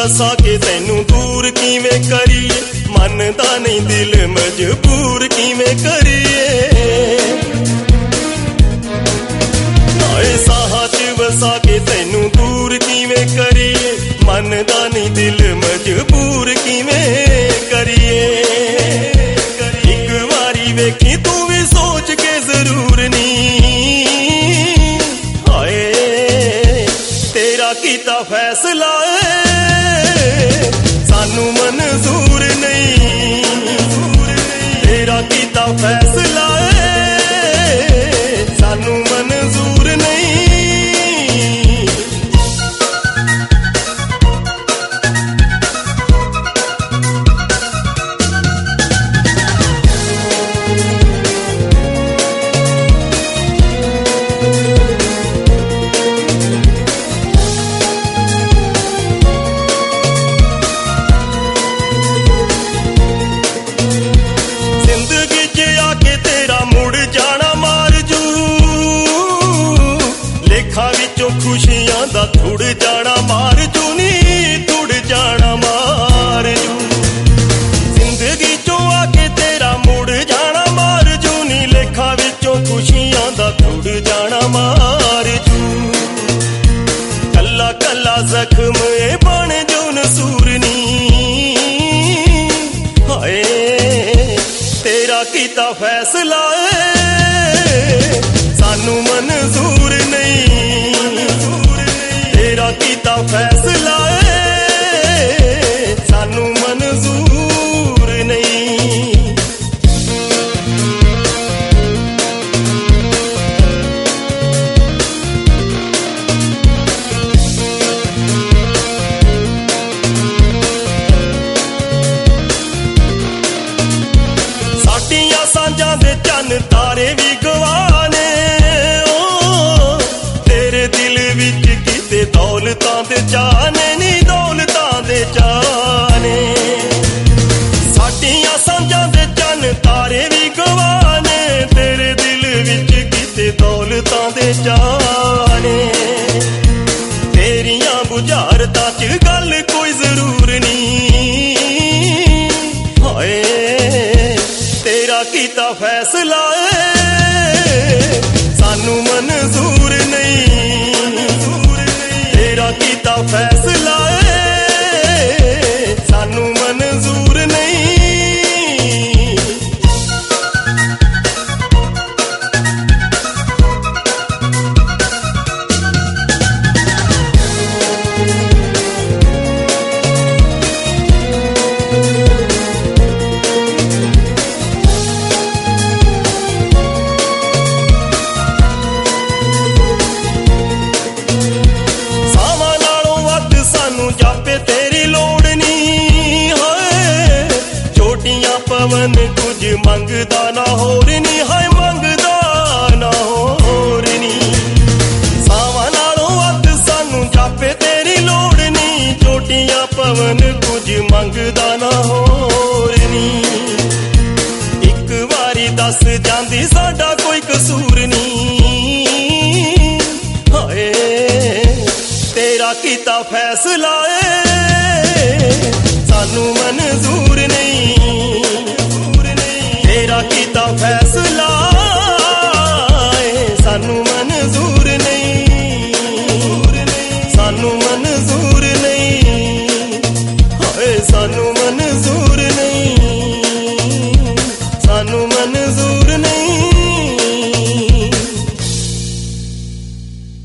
ਵਸਾ ਕੇ ਤੈਨੂੰ ਦੂਰ ਕਿਵੇਂ ਕਰੀਏ, ਮੰਨਦਾ ਨਹੀਂ ਦਿਲ ਮਜਬੂਰ ਕਿਵੇਂ ਕਰੀਏ। ਹਾਏ ਸਾਹਾਂ 'ਚ ਵਸਾ ਕੇ ਤੈਨੂੰ ਦੂਰ ਕਿਵੇਂ ਕਰੀਏ, ਮੰਨਦਾ ਨਹੀਂ ਦਿਲ ਮਜਬੂਰ ਕਿਵੇਂ ਕਰੀਏ। ਇੱਕ ਵਾਰੀ ਵੇਖੀ ਤੂੰ ਵੀ ਸੋਚ ਕੇ ਜ਼ਰੂਰ ਨੀ, ਹਾਏ ਤੇਰਾ ਕੀਤਾ ਫੈਸਲਾ ਸਾਨੂੰ ਮਨਜ਼ੂਰ ਨਹੀਂ, ਤੇਰਾ ਕੀਤਾ ਫੈਸਲਾ ਸਾਨੂੰ ਮਨਜ਼ੂਰ ਨਹੀਂ। ਖੁਸ਼ੀਆਂ ਦਾ ਥੁੜ ਜਾਣਾ ਮਾਰ ਜੂ ਨੀ, ਥੁੜ ਜਾਣਾ ਮਾਰ ਜੂ। ਜ਼ਿੰਦਗੀ ਚੋਂ ਆ ਕੇ ਤੇਰਾ ਮੁੜ ਜਾਣਾ ਮਾਰ ਜੂ ਨੀ, ਲੇਖਾਂ ਵਿੱਚੋਂ ਖੁਸ਼ੀਆਂ ਦਾ ਥੁੜ ਜਾਣਾ ਮਾਰ ਜੂ। ਕੱਲਾ ਕੱਲਾ ਜ਼ਖਮ ਏ ਬਣ ਜੂ ਨਸੂਰ ਨੀ, ਹਾਏ ਤੇਰਾ ਕੀਤਾ ਫੈਸਲਾ ਸਾਨੂੰ ਮਨਜ਼ੂਰ ਨਹੀਂ, ਤੇਰਾ ਕੀਤਾ ਫੈਸਲਾ ਸਾਨੂੰ ਮਨਜ਼ੂਰ ਨਹੀਂ। ਸਾਡੀਆਂ ਸਾਂਝਾਂ ਦੇ ਚੰਨ ਤਾਰੇ ਵੀ ਗਵਾਹ ਨੇ, ਤੇਰੇ ਦਿਲ ਵਿੱਚ ਕਿਤੇ ਦੌਲਤਾਂ ਦੇ ਚਾਅ ਨੇ ਨੀ, ਦੌਲਤਾਂ ਦੇ ਚਾਅ ਨੇ। ਸਾਡੀਆਂ ਸਾਂਝਾਂ ਦੇ ਚੰਨ ਤਾਰੇ ਵੀ ਗਵਾਹ ਨੇ, ਤੇਰੇ ਦਿਲ ਵਿੱਚ ਕਿਤੇ ਦੌਲਤਾਂ ਦੇ ਚਾਅ ਨੇ। ਤੇਰੀਆਂ ਬੁਝਾਰਤਾਂ 'ਚ ਗੱਲ ਕੋਈ ਜ਼ਰੂਰ ਨਹੀਂ, ਹਾਏ ਤੇਰਾ ਕੀਤਾ ਫੈਸਲਾ ਸਾਨੂੰ ਮਨਜ਼ੂਰ ਨਹੀਂ, ਤੇਰਾ ਕੀਤਾ ਫੈਸਲਾ ਸਾਨੂੰ ਮਨਜ਼ੂਰ ਨਹੀਂ। ਜਾਪੇ ਤੇਰੀ ਲੋੜ ਨੀ, ਹਾਏ ਛੋਟੀਆਂ ਪਵਨ ਕੁਝ ਮੰਗਦਾ ਨਾ ਹੋਰ ਨੀ, ਹਾਏ ਮੰਗਦਾ ਨਾ ਹੋਰ ਨੀ। ਸਾਵਾਂ ਨਾਲੋਂ ਵੱਧ ਸਾਨੂੰ ਜਾਪੇ ਤੇਰੀ ਲੋੜ ਨੀ, ਛੋਟੀਆਂ ਪਵਨ ਕੁਝ ਮੰਗਦਾ ਨਾ ਹੋਰ ਨੀ। ਇੱਕ ਵਾਰੀ ਦੱਸ ਜਾਂਦੀ ਸਾਡਾ ਕੋਈ ਕਸੂਰ ਨੀ, ਹਾਏ ਤੇਰਾ ਕੀਤਾ ਫੈਸਲਾ